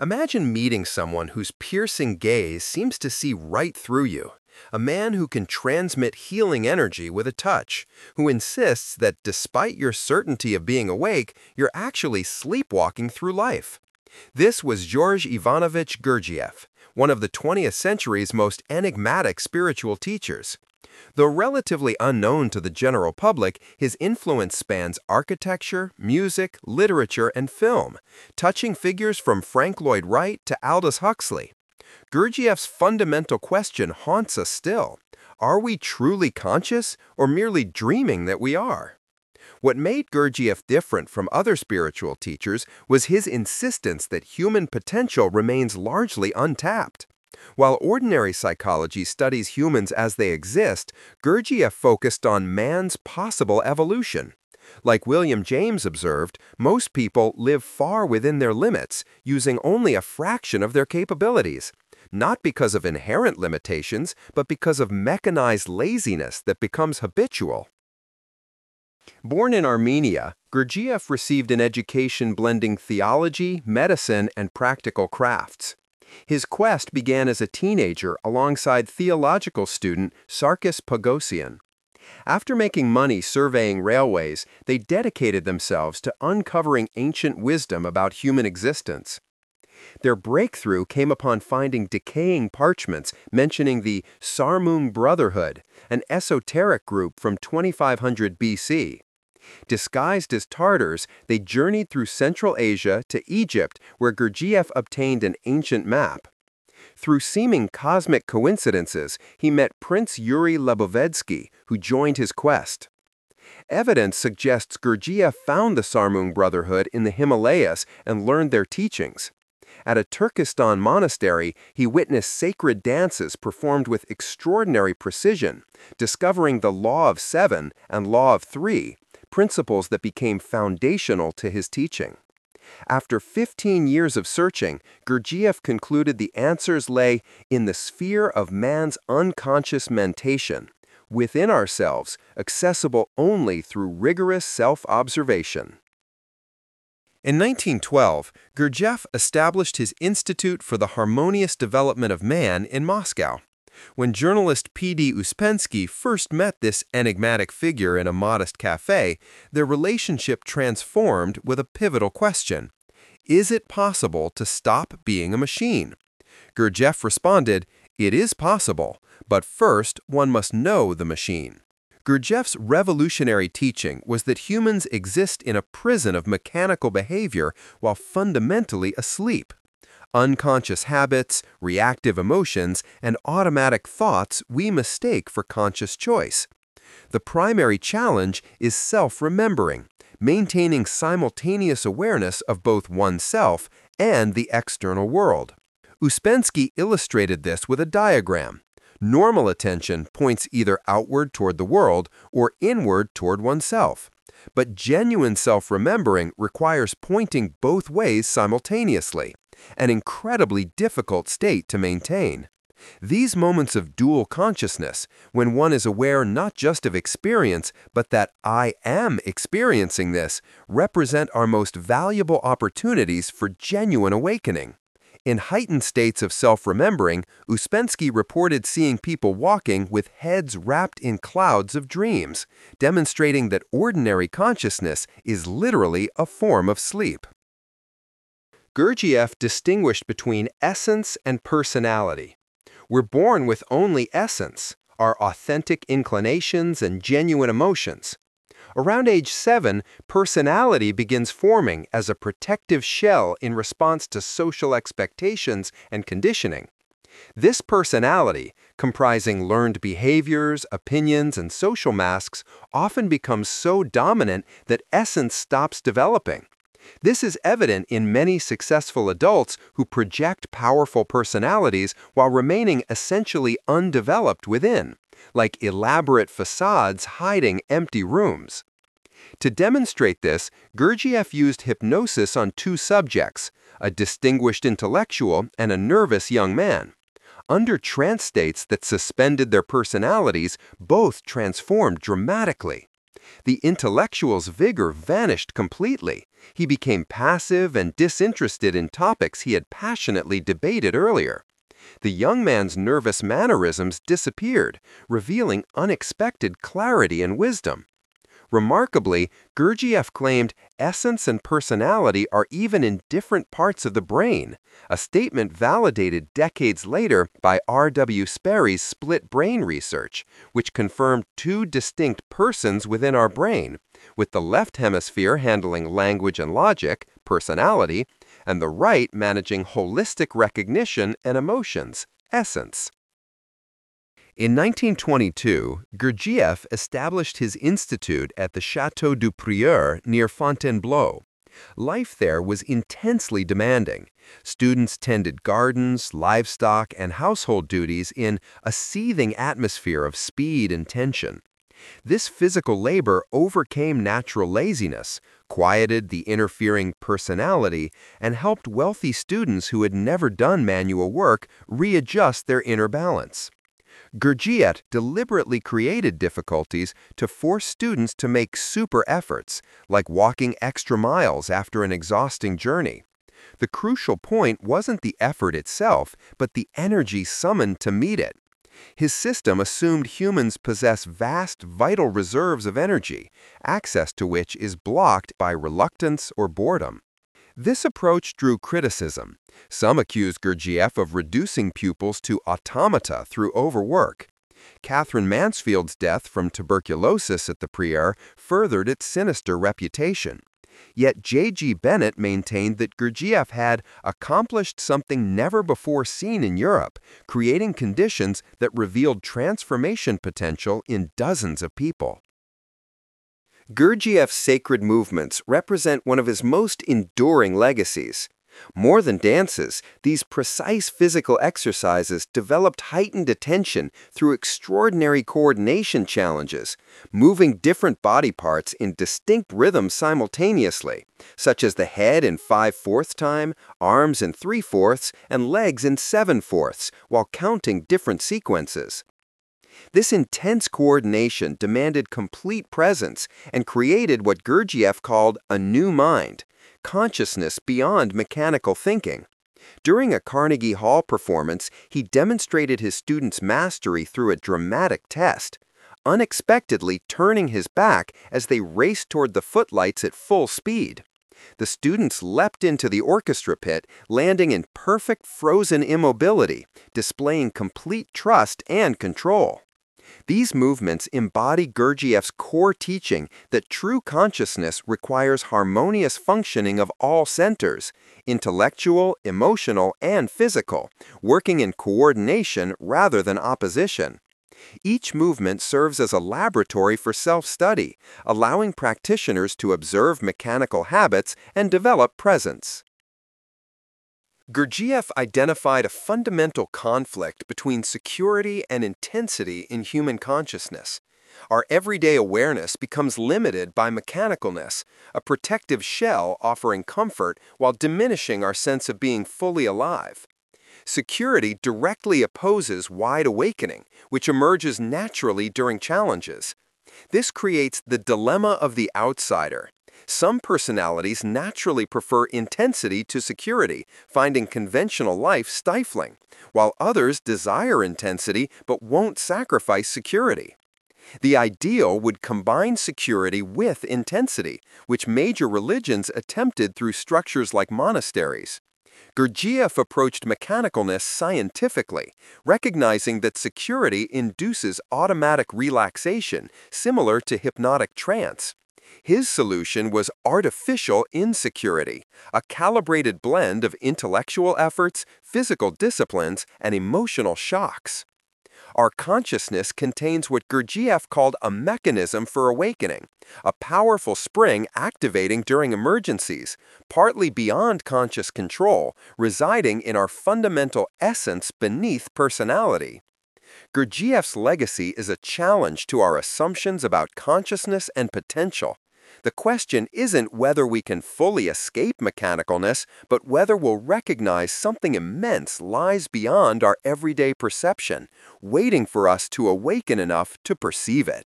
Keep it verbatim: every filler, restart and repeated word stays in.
Imagine meeting someone whose piercing gaze seems to see right through you. A man who can transmit healing energy with a touch, who insists that despite your certainty of being awake, you're actually sleepwalking through life. This was George Ivanovich Gurdjieff, one of the twentieth century's most enigmatic spiritual teachers. Though relatively unknown to the general public, his influence spans architecture, music, literature, and film, touching figures from Frank Lloyd Wright to Aldous Huxley. Gurdjieff's fundamental question haunts us still. Are we truly conscious or merely dreaming that we are? What made Gurdjieff different from other spiritual teachers was his insistence that human potential remains largely untapped. While ordinary psychology studies humans as they exist, Gurdjieff focused on man's possible evolution. Like William James observed, most people live far within their limits, using only a fraction of their capabilities, not because of inherent limitations, but because of mechanized laziness that becomes habitual. Born in Armenia, Gurdjieff received an education blending theology, medicine, and practical crafts. His quest began as a teenager alongside theological student Sarkis Pogosian. After making money surveying railways, they dedicated themselves to uncovering ancient wisdom about human existence. Their breakthrough came upon finding decaying parchments mentioning the Sarmung Brotherhood, an esoteric group from twenty-five hundred B C. Disguised as Tartars, they journeyed through Central Asia to Egypt, where Gurdjieff obtained an ancient map. Through seeming cosmic coincidences, he met Prince Yuri Lebovetsky, who joined his quest. Evidence suggests Gurdjieff found the Sarmung Brotherhood in the Himalayas and learned their teachings. At a Turkestan monastery, he witnessed sacred dances performed with extraordinary precision, discovering the Law of Seven and Law of Three, principles that became foundational to his teaching. After fifteen years of searching, Gurdjieff concluded the answers lay in the sphere of man's unconscious mentation, within ourselves, accessible only through rigorous self-observation. In nineteen twelve, Gurdjieff established his Institute for the Harmonious Development of Man in Moscow. When journalist P D Uspensky first met this enigmatic figure in a modest cafe, their relationship transformed with a pivotal question. Is it possible to stop being a machine? Gurdjieff responded, "It is possible, but first one must know the machine." Gurdjieff's revolutionary teaching was that humans exist in a prison of mechanical behavior while fundamentally asleep. Unconscious habits, reactive emotions, and automatic thoughts we mistake for conscious choice. The primary challenge is self-remembering, maintaining simultaneous awareness of both oneself and the external world. Uspensky illustrated this with a diagram. Normal attention points either outward toward the world or inward toward oneself. But genuine self-remembering requires pointing both ways simultaneously, an incredibly difficult state to maintain. These moments of dual consciousness, when one is aware not just of experience, but that I am experiencing this, represent our most valuable opportunities for genuine awakening. In heightened states of self-remembering, Uspensky reported seeing people walking with heads wrapped in clouds of dreams, demonstrating that ordinary consciousness is literally a form of sleep. Gurdjieff distinguished between essence and personality. We're born with only essence, our authentic inclinations and genuine emotions. Around age seven, personality begins forming as a protective shell in response to social expectations and conditioning. This personality, comprising learned behaviors, opinions, and social masks, often becomes so dominant that essence stops developing. This is evident in many successful adults who project powerful personalities while remaining essentially undeveloped within, like elaborate facades hiding empty rooms. To demonstrate this, Gurdjieff used hypnosis on two subjects, a distinguished intellectual and a nervous young man. Under trance states that suspended their personalities, both transformed dramatically. The intellectual's vigor vanished completely, He became passive and disinterested in topics he had passionately debated earlier. The young man's nervous mannerisms disappeared, revealing unexpected clarity and wisdom. Remarkably, Gurdjieff claimed essence and personality are even in different parts of the brain, a statement validated decades later by R W Sperry's split brain research, which confirmed two distinct persons within our brain, with the left hemisphere handling language and logic, personality, and the right managing holistic recognition and emotions, essence. In nineteen twenty-two, Gurdjieff established his institute at the Château du Prieur near Fontainebleau. Life there was intensely demanding. Students tended gardens, livestock, and household duties in a seething atmosphere of speed and tension. This physical labor overcame natural laziness, quieted the interfering personality, and helped wealthy students who had never done manual work readjust their inner balance. Gurdjieff deliberately created difficulties to force students to make super efforts, like walking extra miles after an exhausting journey. The crucial point wasn't the effort itself, but the energy summoned to meet it. His system assumed humans possess vast, vital reserves of energy, access to which is blocked by reluctance or boredom. This approach drew criticism. Some accused Gurdjieff of reducing pupils to automata through overwork. Catherine Mansfield's death from tuberculosis at the Prieur furthered its sinister reputation. Yet J G Bennett maintained that Gurdjieff had accomplished something never before seen in Europe, creating conditions that revealed transformation potential in dozens of people. Gurdjieff's sacred movements represent one of his most enduring legacies. More than dances, these precise physical exercises developed heightened attention through extraordinary coordination challenges, moving different body parts in distinct rhythms simultaneously, such as the head in five-fourths time, arms in three-fourths, and legs in seven-fourths, while counting different sequences. This intense coordination demanded complete presence and created what Gurdjieff called a new mind, consciousness beyond mechanical thinking. During a Carnegie Hall performance, he demonstrated his students' mastery through a dramatic test, unexpectedly turning his back as they raced toward the footlights at full speed. The students leapt into the orchestra pit, landing in perfect frozen immobility, displaying complete trust and control. These movements embody Gurdjieff's core teaching that true consciousness requires harmonious functioning of all centers, intellectual, emotional, and physical, working in coordination rather than opposition. Each movement serves as a laboratory for self-study, allowing practitioners to observe mechanical habits and develop presence. Gurdjieff identified a fundamental conflict between security and intensity in human consciousness. Our everyday awareness becomes limited by mechanicalness, a protective shell offering comfort while diminishing our sense of being fully alive. Security directly opposes wide awakening, which emerges naturally during challenges. This creates the dilemma of the outsider. Some personalities naturally prefer intensity to security, finding conventional life stifling, while others desire intensity but won't sacrifice security. The ideal would combine security with intensity, which major religions attempted through structures like monasteries. Gurdjieff approached mechanicalness scientifically, recognizing that security induces automatic relaxation, similar to hypnotic trance. His solution was artificial insecurity, a calibrated blend of intellectual efforts, physical disciplines, and emotional shocks. Our consciousness contains what Gurdjieff called a mechanism for awakening, a powerful spring activating during emergencies, partly beyond conscious control, residing in our fundamental essence beneath personality. Gurdjieff's legacy is a challenge to our assumptions about consciousness and potential. The question isn't whether we can fully escape mechanicalness, but whether we'll recognize something immense lies beyond our everyday perception, waiting for us to awaken enough to perceive it.